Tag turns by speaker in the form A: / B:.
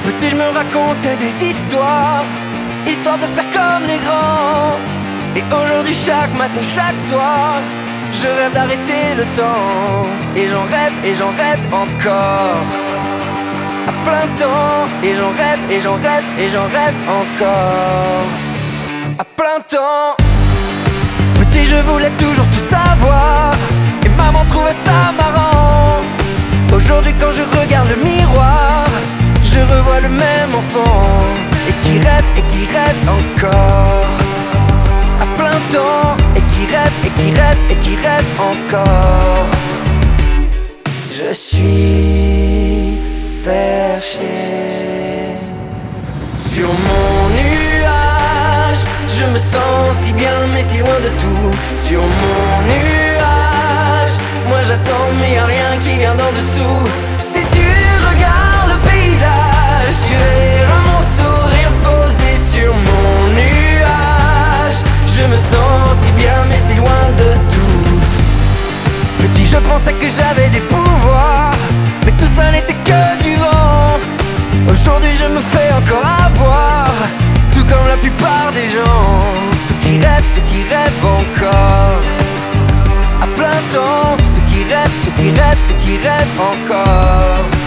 A: Petit, je me racontais des histoires, histoire de faire comme les grands. Et aujourd'hui, chaque matin, chaque soir, je rêve d'arrêter le temps. Et j'en rêve encore, à plein temps. Et j'en rêve, et j'en rêve, et j'en rêve encore, à plein temps. Petit, je voulais toujours tout savoir, et maman trouvait ça marrant. Aujourd'hui, quand je regarde le miroir, je revois le même enfant, et qui rêve encore, à plein temps. Et qui rêve, et qui rêve, et qui rêve encore. Je suis perché sur mon nuage. Je me sens si bien mais si loin de tout. Sur mon nuage, moi j'attends mais y'a rien qui vient d'en dessous. Si tu regardes le paysage, tu verras mon sourire posé sur mon nuage. Je me sens si bien mais si loin de tout. Petit, je pensais que j'avais des pouvoirs, mais tout ça n'était que du vent. Aujourd'hui je me fais encore avoir, tout comme la plupart des gens. Ceux qui rêvent encore, à plein temps. Ceux qui rêvent encore.